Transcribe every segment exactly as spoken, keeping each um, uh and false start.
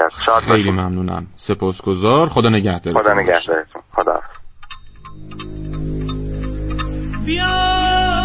شاد شاد خیلی باشید. ممنونم، سپاسگزار. خدا نگهدارتون. خدا نگهدارتون. خدا. بیا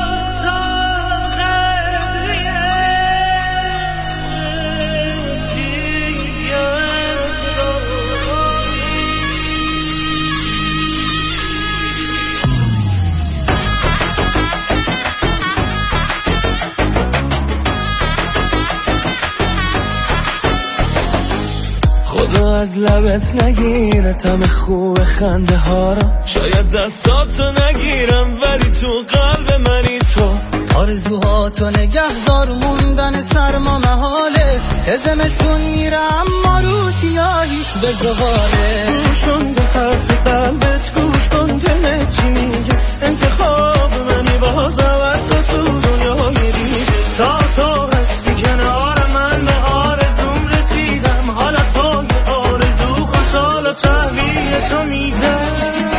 خدا از لبت نگیره تم خوب خنده ها را، شاید دستاتو نگیرم ولی تو قلب منی تو. آرزوهاتو نگهدار موندن سرما محاله، زمستون میره اما رو سیاهیش به زغاله. گوش کن به حرف قلبت، گوش کن دلت چی میگه، انتخاب منی بازم حتی تو دنیای دیگه. تا تو هستی کنار من به آرزوم رسیدم، حالا تو یه آرزو خوشحال و تحویل تو میدم.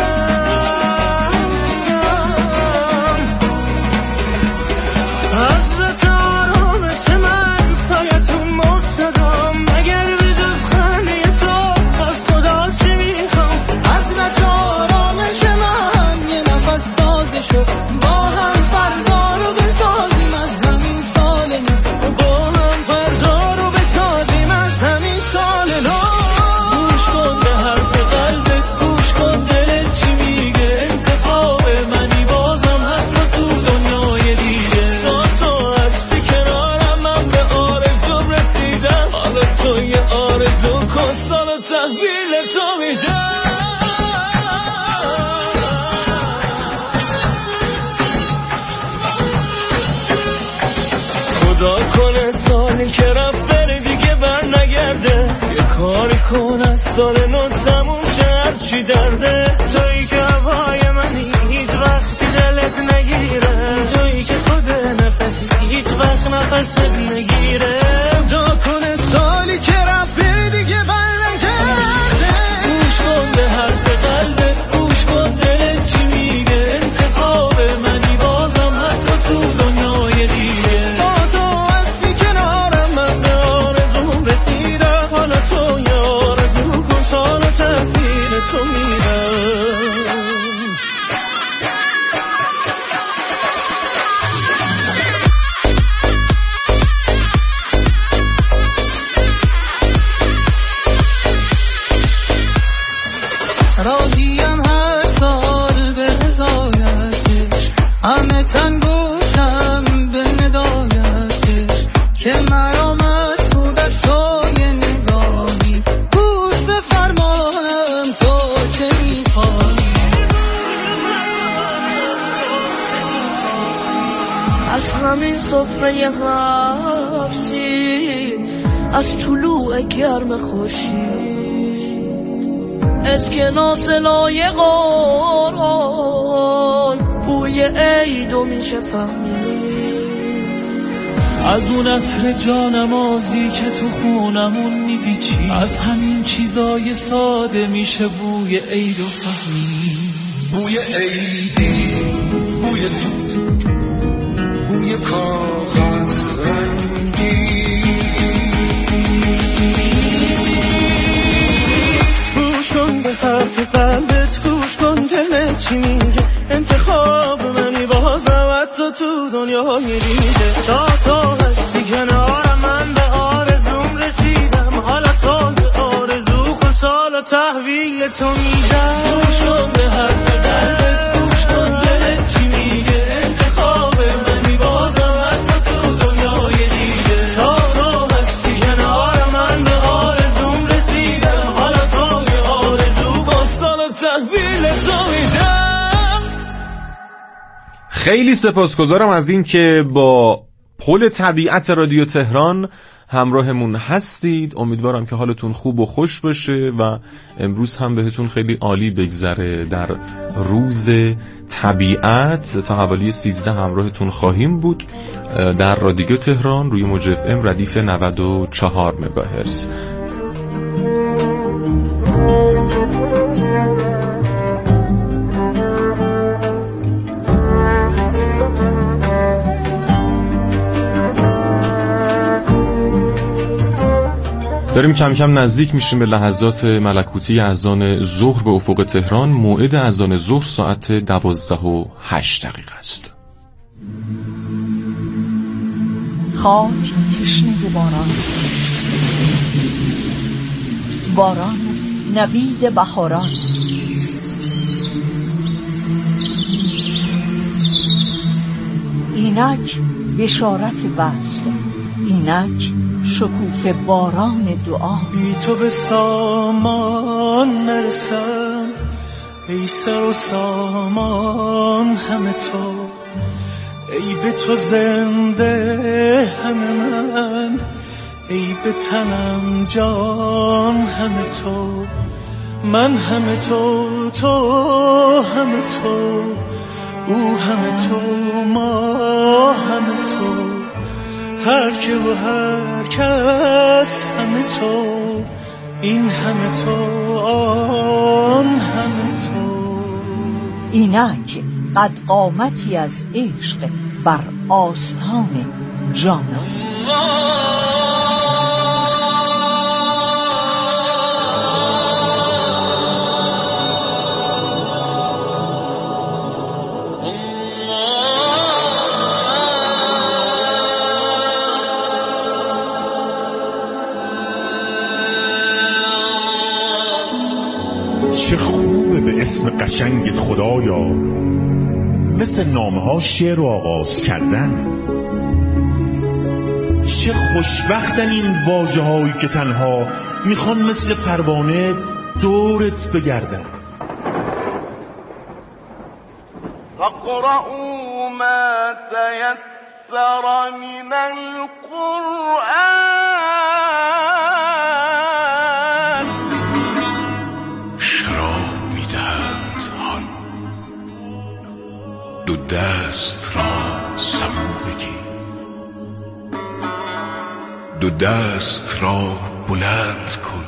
حضرت آرامش من سایتون مستدام، مگر بجز خنده تو باز خدا چی میخوام. حضرت آرامش من یه نفس تازه شد، با هم فردا رو بسازیم از همین سال نو، با هم فردا رو بسازیم از همین سال نو. گوش کن به حرف قلبت، گوش کن دلت چی میگه، انتخاب منی بازم حتی تو دنیای دیگه. تا تو هستی کنارم من به آرزوم رسیدم، حالا تو یه آرزو کن سال و تحویل تو میدم. خدا کنه سالی که رفت بره دیگه بر نگرده، یه کاری کن از سال نو تموم شه هرچی درده. تویی که هوای منی هیچ وقت دلت نگیره، تویی که خود نفسی هیچ وقت نفست نگیره. خدا کنه سالی که رفت بره دیگه بر نگرده. گوش کن به حرف قلبت، گوش کن دلت چی میگه، انتخاب منی بازم حتی تو دنیای دیگه. تا تو هستی کنارم من به آرزوم رسیدم، حالا تو یه آرزو کن سال و تحویل تو میدم. راضیم هر سال به رضایتش، همه تنگوشم به ندایتش، که مرام از تو دستای نگاهی، گوش به فرمانم تو چه میخوایی. از همین سفره حبسی، از طلوع گرم خورشید، اسکناس لایقان بوی عیدو میشه فهمید. از اون عطر جانمازی که تو خونمون میپیچی، از همین چیزای ساده میشه بوی عیدو فهمید. بوی عیدی، بوی تو، بوی کاغذ رنگی. گوش کن به حرف قلبت، گوش کن دلت چی میگه، انتخاب منی بازم حتی تو دنیای دیگه. تا تو هستی کنارم من به آرزوم رسیدم، حالا تو یه آرزو کن سال و تحویل تو میدم. گوش کن به حرف قلبت، گوش کن دلت چی میگه، انتخاب منی بازم حتی تو دنیای دیگه. تا تو هستی کنارم من به آرزوم رسیدم، حالا تو یه آرزو کن سال و تحویل تو میدم. خیلی سپاسگزارم از این که با پل طبیعت رادیو تهران همراهمون هستید. امیدوارم که حالتون خوب و خوش باشه و امروز هم بهتون خیلی عالی بگذره. در روز طبیعت تا حوالی سیزده همراهتون خواهیم بود در رادیو تهران روی موج اف ام ردیف نود و چهار مگاهرتز. داریم کم کم نزدیک میشیم به لحظات ملکوتی اذان ظهر به افق تهران. موعد اذان ظهر ساعت دوازده و هشت دقیقه است. خاک تشنه باران، باران نوید بهاران، اینک بشارت وصل، اینک شکوفه باران دعا. بی تو به سامان نرسم، ای سر و سامان همه تو، ای به تو زنده همه من، ای به تنم جان همه تو، من همه تو، تو همه تو، او همه تو، ما همه تو، هر که و هر کس همه تو، این همه تو، آن همه تو. اینک قد قامتی از عشق بر آستان جانان. چه خوبه به اسم قشنگت خدایا، مثل نامه ها شعر و آغاز کردن. چه خوشبختن این واژه هایی که تنها میخوان مثل پروانه دورت بگردن. فقرأوا ما تيسر من القرآن. دو دست را سبو بگیر، دو دست را بلند کن،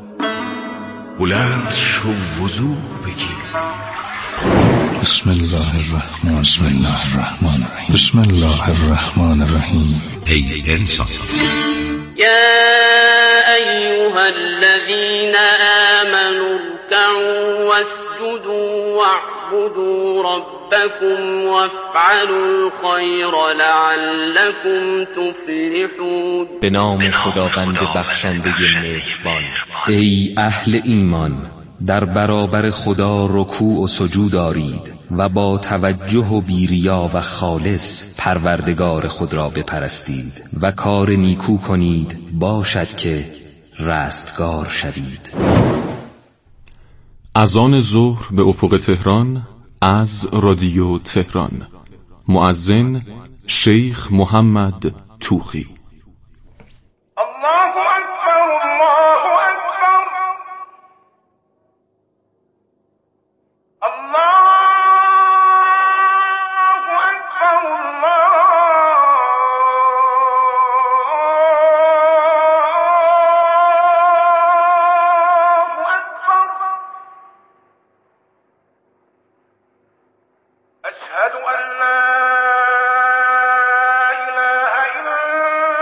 بلند شو وضو بگیر. بسم الله الرحمن بسم الله الرحمن الرحیم بسم الله الرحمن الرحیم. ای انسان، یا ایها الذین آمنوا اركعوا واسجدوا واعبدوا ربكم وافعلوا الخير لعلكم تفلحون. به نام خداوند بخشنده مهربان. ای اهل ایمان، در برابر خدا رکوع و سجود آرید و با توجه و بیریا و خالص پروردگار خود را بپرستید و کار نیکو کنید، باشد که رستگار شوید. اذان ظهر به افق تهران از رادیو تهران. مؤذن شیخ محمد توخی. الله اکبر، الله اکبر، الله اکبر، الله اکبر. أشهد أن لا إله إلا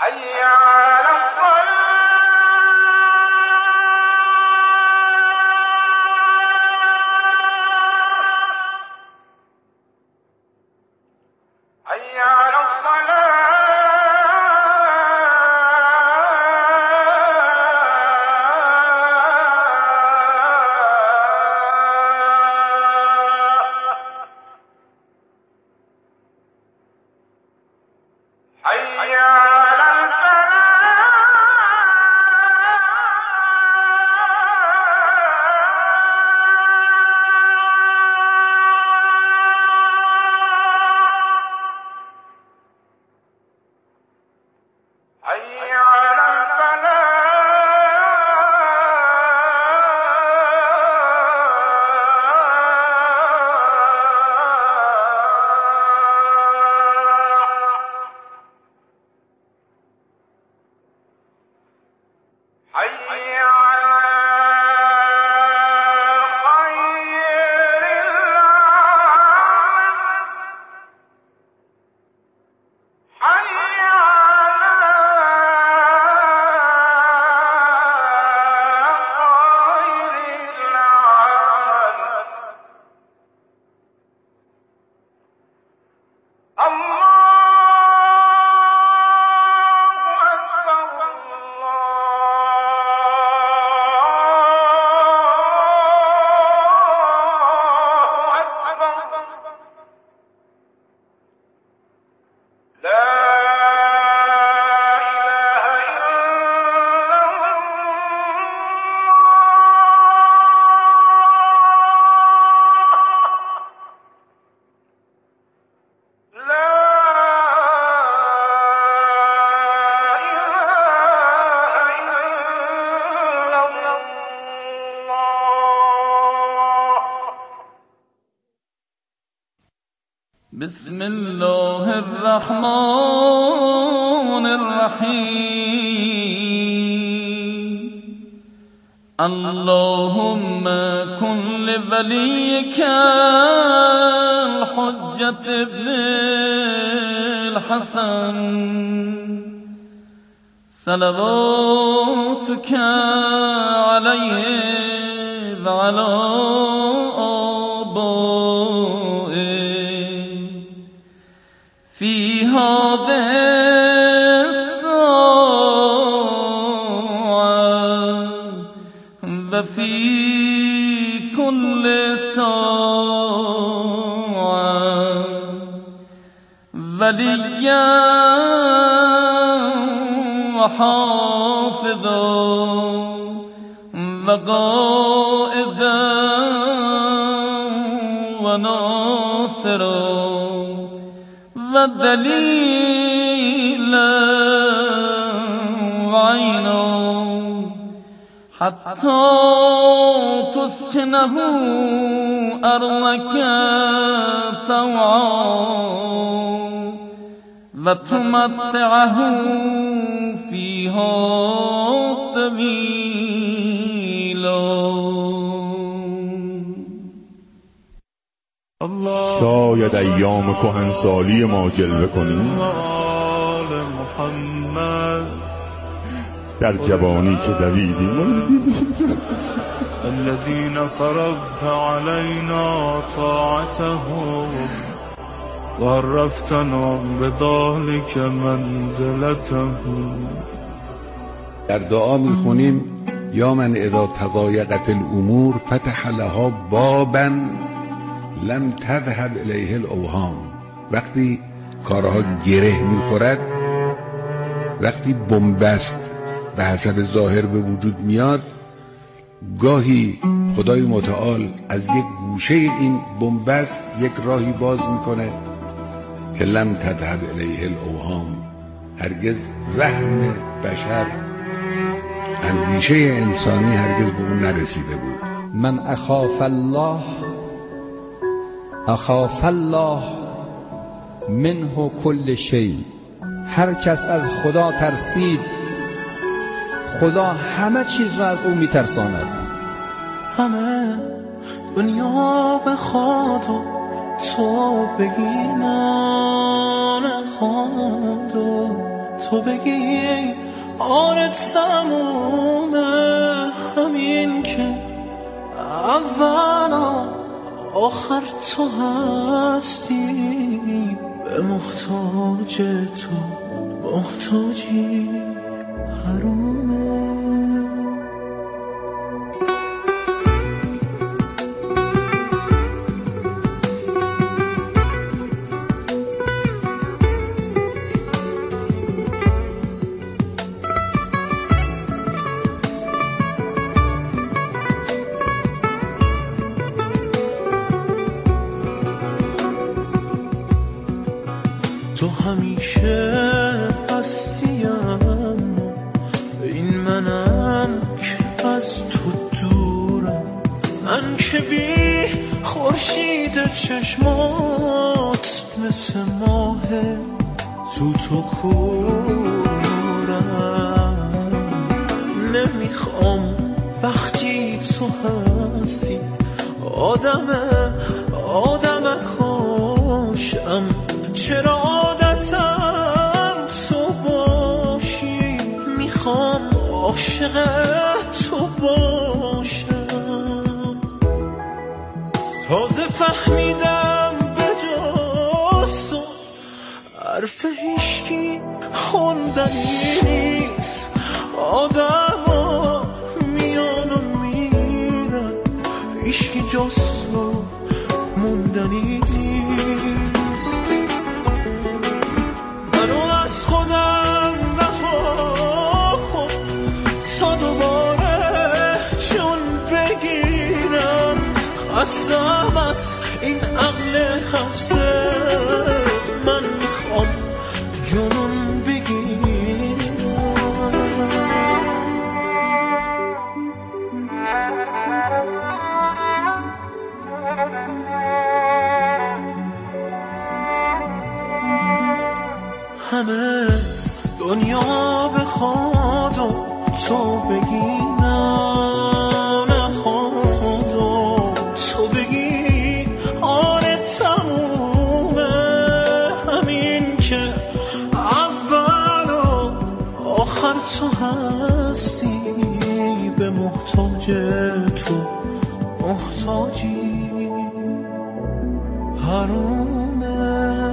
بسم الله الرحمن الرحیم اللهم كن لوليك الحجة ابن الحسن صلواتك عليه وعلى في هذه الساعة وفي كل ساعة وليا وحافظا وقائدا وناصرا ودليلا وعينا حتى تسكنه أرضك طوعا وتمتعه فيها طويلا. شاید ایام کهنسالی ما جلوه کنیم در جوانی که دویدیم و دیدیم الذين فرضت علينا طاعتهم وعرفتنا بذلك منزلتهم. در دعا میخونیم یا من اذا تضایقت الامور فتح لها بابا لم تذهب الیه الاوهام. وقتی کارها گره میخورد، وقتی بنبست به حسب ظاهر به وجود میاد، گاهی خدای متعال از یک گوشه این بنبست یک راهی باز میکنه که لم تذهب الیه الاوهام، هرگز وهم بشر، اندیشه انسانی هرگز به اون نرسیده بود. من اخاف الله اخاف الله منه کل شیء. هر کس از خدا ترسید، خدا همه چیز را از او میترساند. همه دنیا بخواد و تو بگی نه نخواد و تو بگی آره تمومه، همین که اول آخر تو هستی، به محتاج تو محتاجی حرومه. تو همیشه هستیم، این منم که از تو دورم، من که بی خورشید چشمات مثل ماه تو تو کورم. نمیخوام وقتی تو هستی آدم آدم کاشم، چرا عادتم تو باشی، میخوام عاشق تو باشم. تازه فهمیدم به جز تو حرف هیشکی خوندنی نیست، آدم ها میان و میرن، هیشکی جز تو موندنی نیست. خودم رها کن تا دوباره جون بگیرم، خستم از این عقل خسته، من میخوام جنون بگیرم. همه دنیا بخواد و تو بگی نه نخواد و تو بگی آره تمومه، همین که اول و آخر تو هستی، به محتاج تو محتاجی حرومه.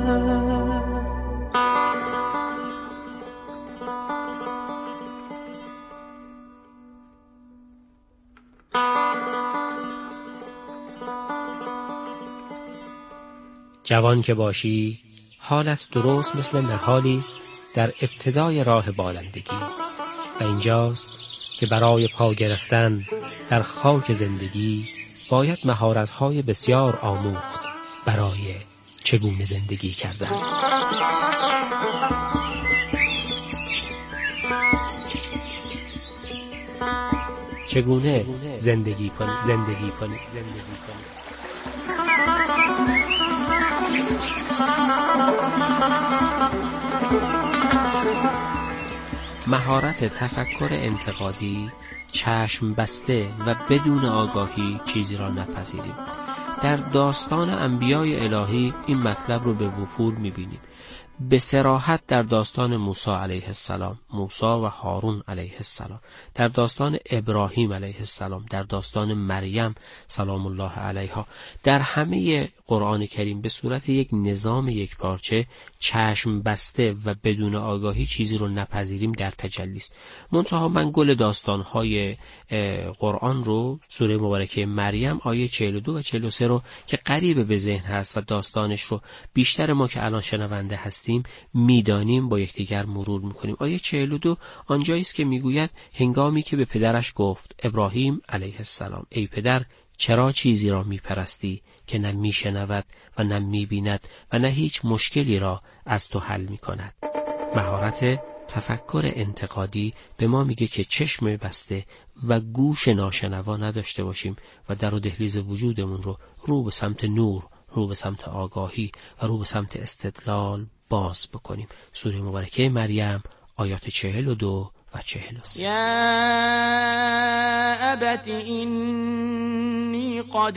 جوان که باشی حالت درست مثل نهالی است در ابتدای راه بالندگی، و اینجاست که برای پا گرفتن در خاک زندگی باید مهارت‌های بسیار آموخت برای چگونه زندگی کردن. چگونه زندگی کنی زندگی کنی زندگی کنی مهارت تفکر انتقادی، چشم بسته و بدون آگاهی چیزی را نپذیریم. در داستان انبیای الهی این مطلب رو به وفور می‌بینیم. به صراحت در داستان موسی علیه السلام، موسی و هارون علیه السلام، در داستان ابراهیم علیه السلام، در داستان مریم سلام الله علیها، در همه قرآن کریم به صورت یک نظام یک پارچه چشم بسته و بدون آگاهی چیزی رو نپذیریم در تجلی است. منتها من گل داستان‌های قرآن رو، سوره مبارکه مریم آیه چهل و دو و چهل و سه رو که قریب به ذهن هست و داستانش رو بیشتر ما که الان شنونده هستیم میدانیم با یکدیگر مرور میکنیم. آیه چهل و دو آنجایی است که میگوید هنگامی که به پدرش گفت ابراهیم علیه السلام ای پدر چرا چیزی را میپرستی که نه میشنود و نه میبیند و نه هیچ مشکلی را از تو حل میکند. مهارت تفکر انتقادی به ما میگه که چشم بسته و گوش ناشنوا نداشته باشیم و در و دهلیز وجودمون رو رو به سمت نور، رو به سمت آگاهی و رو به سمت استدلال باز بکنیم. سوره مبارکه مریم آیات چهل و دو و چهل و سه. یا ابت اینی قد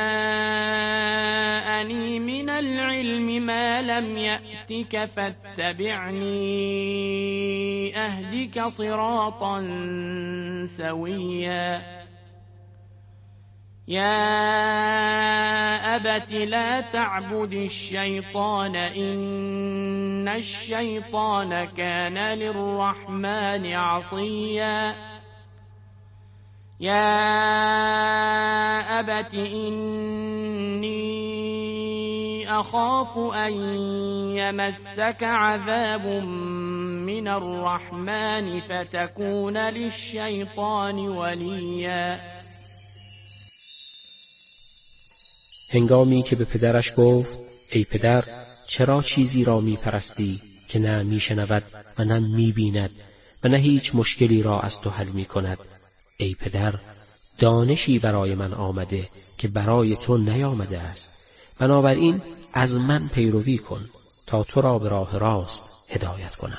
جاءني من العلم ما لم يأتك فاتبعني أهدك صراطا سويا يا أبت لا تعبد الشيطان إن الشيطان كان للرحمن عصيا يا أبت إني أخاف أن يمسك عذاب من الرحمن فتكون للشيطان وليا. هنگامی که به پدرش گفت ای پدر چرا چیزی را می پرستی که نه می شنود و نه می بیند و نه هیچ مشکلی را از تو حل می کند. ای پدر دانشی برای من آمده که برای تو نیامده است، بنابراین از من پیروی کن تا تو را به راه راست هدایت کنم.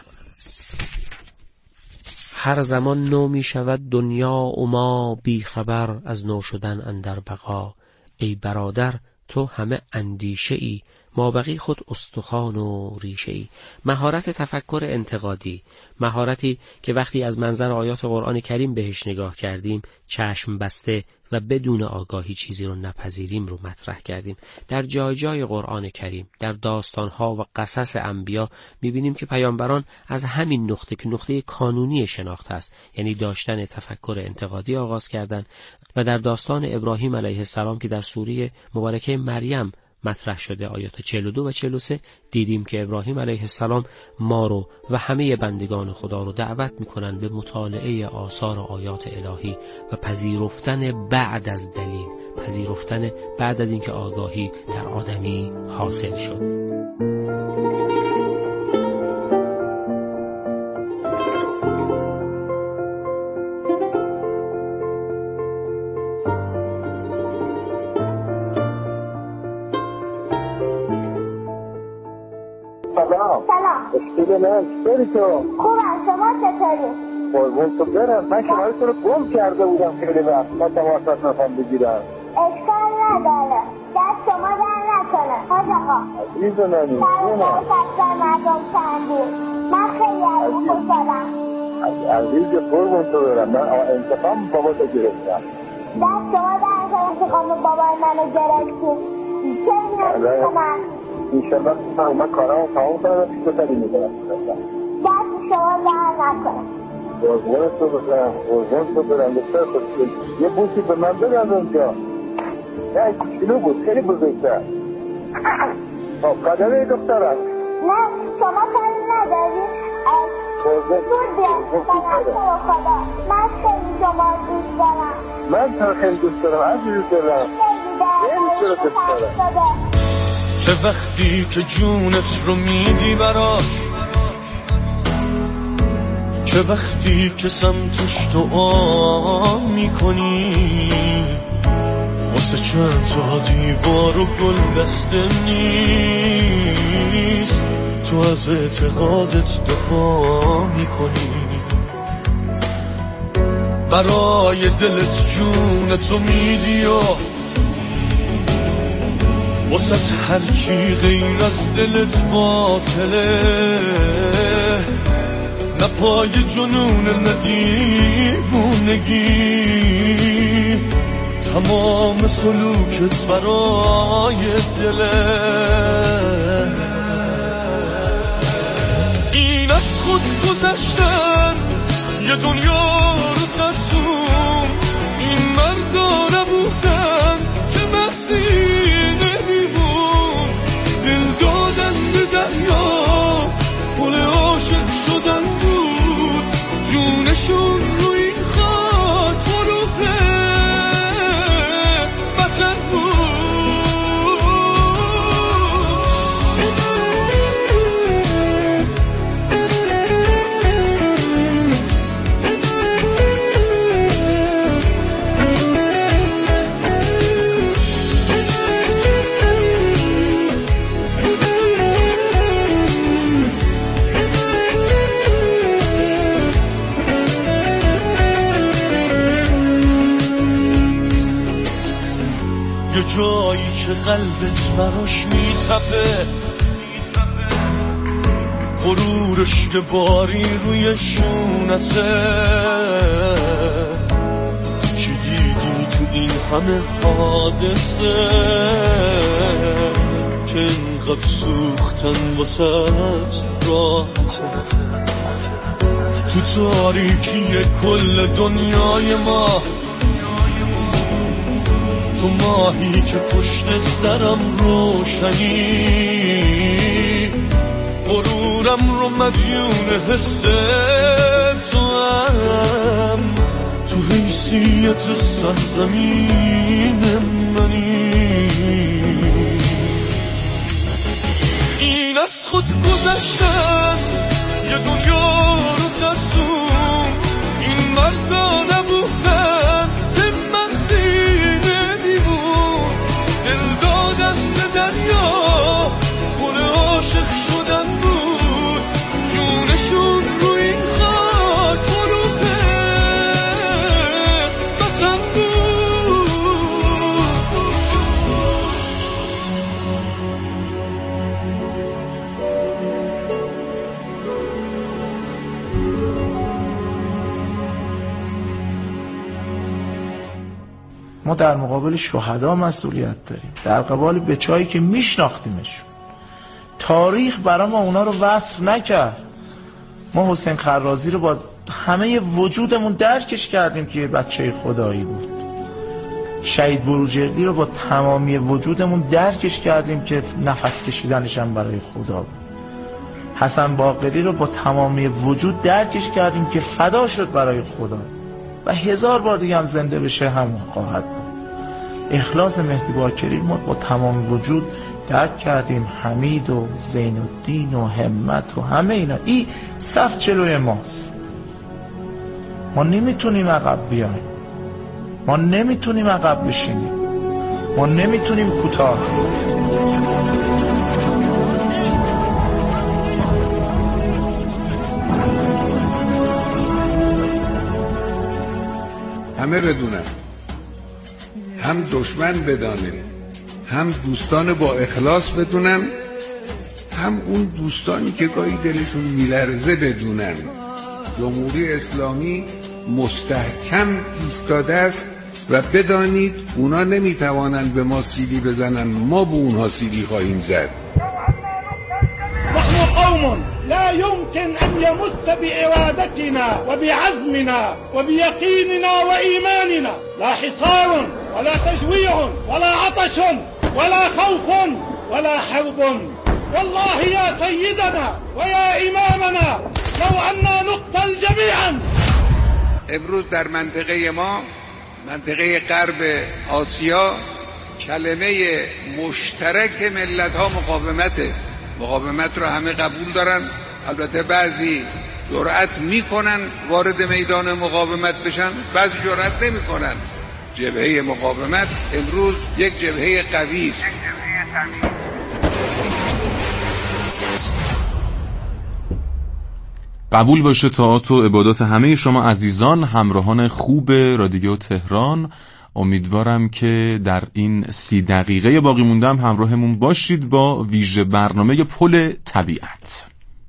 هر زمان نو می شود دنیا و ما بی خبر از نو شدن اندر بقا. ای برادر تو همه اندیشه ای، ما بقی خود استخوان و ریشه ای. مهارت تفکر انتقادی، مهارتی که وقتی از منظر آیات قرآن کریم بهش نگاه کردیم چشم بسته و بدون آگاهی چیزی رو نپذیریم رو مطرح کردیم. در جای جای قرآن کریم، در داستانها و قصص انبیا میبینیم که پیامبران از همین نقطه که نقطه کانونی شناخت است، یعنی داشتن تفکر انتقادی آغاز کردند و در داستان ابراهیم علیه السلام که در سوره مبارکه مریم مطرح شده آیات چهل و دو و چهل و سه دیدیم که ابراهیم علیه السلام ما رو و همه بندگان خدا رو دعوت میکنن به مطالعه آثار و آیات الهی و پذیرفتن بعد از دلیل، پذیرفتن بعد از اینکه آگاهی در آدمی حاصل شد. سلام. سلام. اشکیده من چطوری تو؟ خوبم، شما چطوری؟ قربون تو برم، من شمارتون رو گم کرده بودم خیلی وقت، من تماسات نفهم بگیرم. اشکال نداره، دست شما در نکنه حاج آقا. عزیز منی سلام سلام مردم کندی، من خیلی از خوشحالم. عزیز قربون تو برم، من انتقام بابا تو گرفتم. دست شما در نکنه انتقام بابای منو گرفتی. چه می‌کنم کنم؟ اینشالله من کارم تمام کنم پیش تو تلی میکنم. دست شما در نکنه. قربون تو برم، قربون تو برم، بسیار خوشگل. یه بوسی به من بدن اونجا. نه کشکلو بود، خیلی بزرگتر. خب قدره دخترم. نه شما کاری نداری؟ قربون زود بیاد به نفسه و خدا. من خیلی شما دوست دارم. من تو خیلی دوست دارم، عزیز دارم. خیلی چرا دوست دارم. چه وقتی که جونت رو میدی براش، چه وقتی که سمتش دعا میکنی، واسه چند تا دیوار و گل دسته نیست، تو از اعتقادت دفاع میکنی، برای دلت جونتو میدی و واسه هرچی غیر از دلت باطله، نه پای جنون نه دیوونگی، تمام سلوکت برای دله. این از خود گذشتن یه دنیا رو ترسون، این مردا نبودن که وقتی پل عاشق شدن بود، جونشون روی این خاک فروغه وطن جایی که قلبت براش میتپه، غرورش که باری روی شونته. چی دیدی تو این همه حادثه که اینقدر سوختن واسه راحته؟ تو تاریکی کل دنیای ما، تو ماهی که پشت سرم روشنی، غرورم رو مدیون حس تو هم، تو حیثیت سرزمین منی. این از خود گذشتن یه دنیا رو ترسون، این مردا نبودن که مردی نمیمون، دل دادن به دریا پر عاشق شدن بود، جونشون رو این خاک غروبه وطن بود. ما در مقابل شهدا مسئولیت داریم، در قبال بچه‌هایی که میشناختیمشون. تاریخ برای ما اونا رو وصف نکرد. ما حسین خرازی رو با همه وجودمون درکش کردیم که یه بچه خدایی بود. شهید بروجردی رو با تمامی وجودمون درکش کردیم که نفس کشیدنش هم برای خدا بود. حسن باقری رو با تمامی وجود درکش کردیم که فدا شد برای خدا و هزار بار دیگه هم زنده بشه همون خواهد بود. اخلاص مهدی باکری ما با تمام وجود درک کردیم. حمید و زین الدین و همت و همه اینا، این صف جلوی ماست. ما نمیتونیم عقب بیایم، ما نمیتونیم عقب بشینیم، ما نمیتونیم کوتاه بیایم. همه بدونن، هم دشمن بدانه، هم دوستان با اخلاص بدونن، هم اون دوستانی که گاهی دلشون میلرزه بدونن. جمهوری اسلامی مستحکم ایستاده است و بدانید اونا نمیتوانند به ما سیلی بزنن، ما به اونها سیلی خواهیم زد. نحن قوم لا يمكن أن يمس بإرادتنا وبعزمنا وبيقيننا وإيماننا لا حصار ولا تجويع ولا عطش ولا خوف ولا حرب. والله يا سيدنا ويا إمامنا لو أننا نقتل جميعا. امروز در منطقه ما، منطقه غرب آسیا، کلمه مشترک ملت ها مقاومته. مقاومت رو همه قبول دارن، البته بعضی جرأت میکنن وارد میدان مقاومت بشن، بعضی جرأت نمیکنن. جبهه مقاومت امروز یک جبهه قوی است. قبول باشه طاعات و عبادات همه شما عزیزان، همراهان خوب رادیو تهران. امیدوارم که در این سی دقیقه باقی موندم همراهمون باشید با ویژه برنامه پل طبیعت.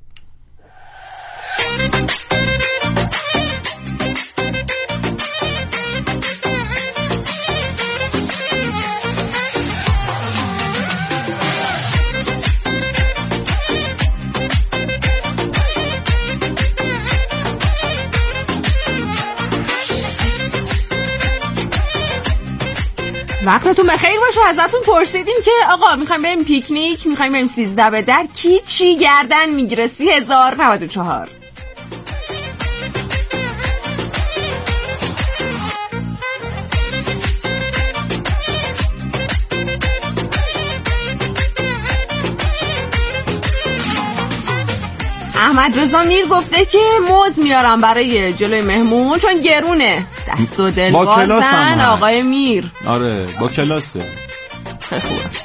وقتتون بخیر باشه. ازتون پرسیدیم که آقا میخوایم بریم پیکنیک، میخوایم بریم سیزده به در، کی چی گردن میگیره؟ سی هزار نود و چهار. احمد رضا میر گفته که موز میارم برای جلوی مهمون چون گرونه. دست و دل بازن آقای میر. آره با کلاسه. خیلی خوبه.